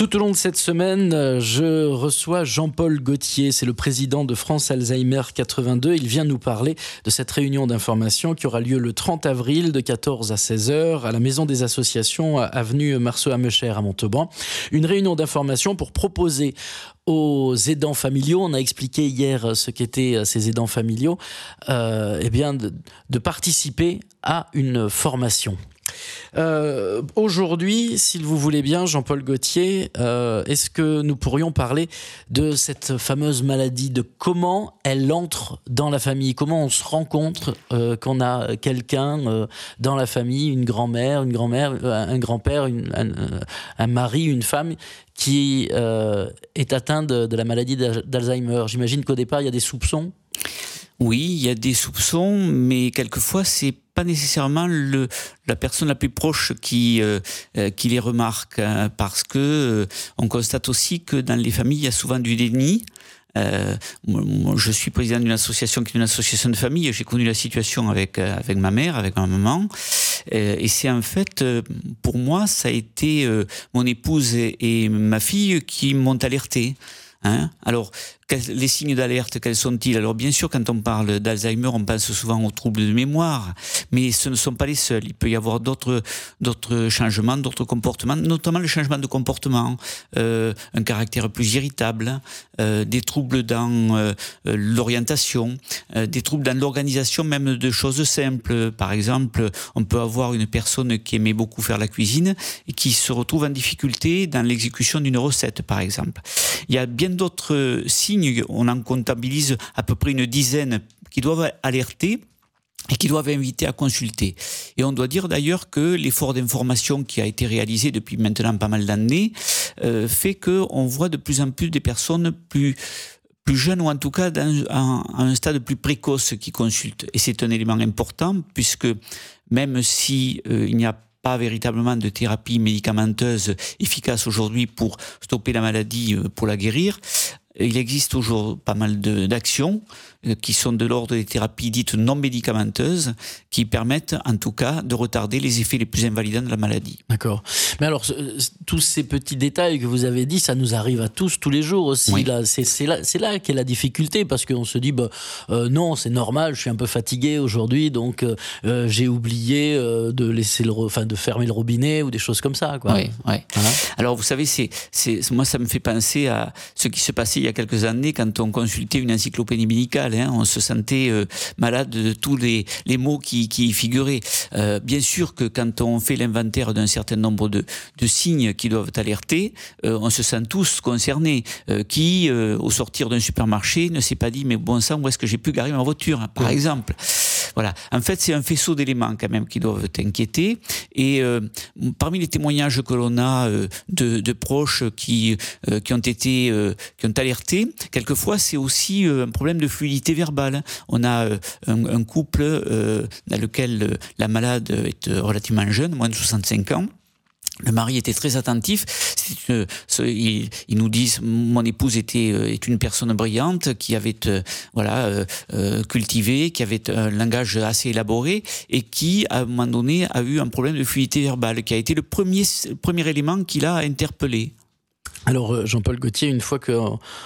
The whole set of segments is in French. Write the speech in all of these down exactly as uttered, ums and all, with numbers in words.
Tout au long de cette semaine, je reçois Jean-Paul Gaultier, c'est le président de France Alzheimer quatre-vingt-deux. Il vient nous parler de cette réunion d'information qui aura lieu le trente avril de quatorze à seize heures à la Maison des Associations, avenue Marceau-Amecher à Montauban. Une réunion d'information pour proposer aux aidants familiaux, on a expliqué hier ce qu'étaient ces aidants familiaux, euh, eh bien de, de participer à une formation. Euh, aujourd'hui, s'il vous voulez bien, Jean-Paul Gaultier, euh, est-ce que nous pourrions parler de cette fameuse maladie, de comment elle entre dans la famille, comment on se rend compte euh, qu'on a quelqu'un euh, dans la famille, une grand-mère, une grand-mère, un grand-père, une, un, un mari, une femme qui euh, est atteint de, de la maladie d'Alzheimer. J'imagine qu'au départ, il y a des soupçons. Oui, il y a des soupçons, mais quelquefois, c'est pas nécessairement le, la personne la plus proche qui, euh, qui les remarque, hein, parce que euh, on constate aussi que dans les familles, il y a souvent du déni. Euh, moi, je suis président d'une association qui est une association de famille. J'ai connu la situation avec avec ma mère, avec ma maman, euh, et c'est en fait pour moi, ça a été euh, mon épouse et, et ma fille qui m'ont alerté. Hein? Alors, les signes d'alerte, quels sont-ils? Alors bien sûr, quand on parle d'Alzheimer, on pense souvent aux troubles de mémoire, mais ce ne sont pas les seuls. Il peut y avoir d'autres, d'autres changements, d'autres comportements, notamment le changement de comportement, euh, un caractère plus irritable, euh, des troubles dans euh, l'orientation, euh, des troubles dans l'organisation même de choses simples. Par exemple, on peut avoir une personne qui aimait beaucoup faire la cuisine et qui se retrouve en difficulté dans l'exécution d'une recette, par exemple. Il y a bien d'autres signes. On en comptabilise à peu près une dizaine qui doivent alerter et qui doivent inviter à consulter. Et on doit dire d'ailleurs que l'effort d'information qui a été réalisé depuis maintenant pas mal d'années euh, fait qu'on voit de plus en plus des personnes plus plus jeunes ou en tout cas dans, à un stade plus précoce qui consultent. Et c'est un élément important puisque même si euh, il n'y a pas véritablement de thérapie médicamenteuse efficace aujourd'hui pour stopper la maladie, pour la guérir, il existe toujours pas mal de, d'actions qui sont de l'ordre des thérapies dites non médicamenteuses qui permettent en tout cas de retarder les effets les plus invalidants de la maladie. D'accord. Mais alors, tous ces petits détails que vous avez dit, ça nous arrive à tous, tous les jours aussi. Oui. Là, c'est, c'est, là, c'est là qu'est la difficulté parce qu'on se dit, bah, euh, non, c'est normal, je suis un peu fatigué aujourd'hui, donc euh, j'ai oublié euh, de, laisser le, enfin, de fermer le robinet ou des choses comme ça, quoi. Oui, oui. Voilà. Alors, vous savez, c'est, c'est, moi, ça me fait penser à ce qui se passait il y a quelques années quand on consultait une encyclopédie médicale. Hein, on se sentait euh, malade de tous les, les mots qui, qui y figuraient. Euh, bien sûr que quand on fait l'inventaire d'un certain nombre de, de signes qui doivent alerter, euh, on se sent tous concernés. Euh, qui, euh, au sortir d'un supermarché, ne s'est pas dit « mais bon sang, où est-ce que j'ai pu garer ma voiture ?» par oui. exemple. Voilà. En fait, c'est un faisceau d'éléments quand même qui doivent t'inquiéter. Et euh, parmi les témoignages que l'on a euh, de, de proches qui, euh, qui ont été, euh, qui ont alerté, quelquefois c'est aussi euh, un problème de fluidité verbale. On a euh, un, un couple euh, dans lequel euh, la malade est relativement jeune, moins de soixante-cinq ans. Le mari était très attentif. C'est une, ce, ils, ils nous disent, mon épouse était est une personne brillante qui avait euh, voilà euh, euh, cultivé, qui avait un langage assez élaboré et qui à un moment donné a eu un problème de fluidité verbale, qui a été le premier le premier élément qui l'a interpellé. Alors Jean-Paul Gaultier, une fois que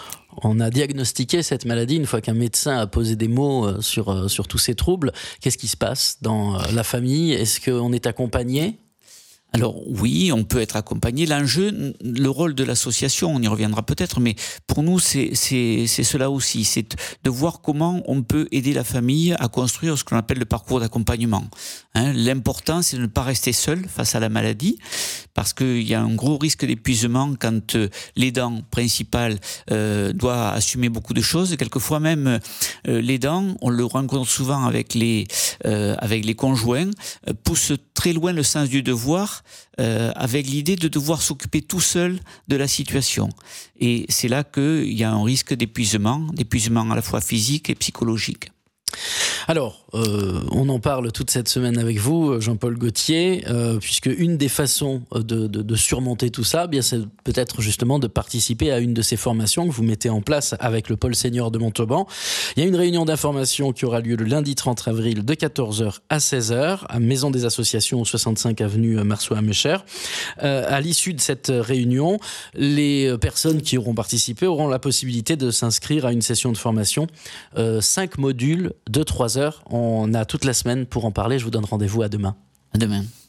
on a diagnostiqué cette maladie, une fois qu'un médecin a posé des mots sur sur tous ces troubles, qu'est-ce qui se passe dans la famille? Est-ce qu'on est accompagné? Alors oui, on peut être accompagné. L'enjeu, le rôle de l'association, on y reviendra peut-être, mais pour nous, c'est, c'est, c'est cela aussi. C'est de voir comment on peut aider la famille à construire ce qu'on appelle le parcours d'accompagnement. Hein, l'important, c'est de ne pas rester seul face à la maladie, parce qu'il y a un gros risque d'épuisement quand euh, l'aidant principal euh, doit assumer beaucoup de choses. Quelquefois même, euh, l'aidant, on le rencontre souvent avec les, euh, avec les conjoints, euh, pousse très loin le sens du devoir, Euh, avec l'idée de devoir s'occuper tout seul de la situation. Et c'est là qu'il y a un risque d'épuisement, d'épuisement à la fois physique et psychologique. Alors, euh, on en parle toute cette semaine avec vous, Jean-Paul Gaultier, euh, puisque une des façons de, de, de surmonter tout ça, bien, c'est peut-être justement de participer à une de ces formations que vous mettez en place avec le pôle senior de Montauban. Il y a une réunion d'information qui aura lieu le lundi trente avril de quatorze heures à seize heures à Maison des Associations, soixante-cinq avenue Marceau-Améchère. Euh, à l'issue de cette réunion, les personnes qui auront participé auront la possibilité de s'inscrire à une session de formation, euh, cinq modules de trois heures. On a toute la semaine pour en parler. Je vous donne rendez-vous à demain. À demain.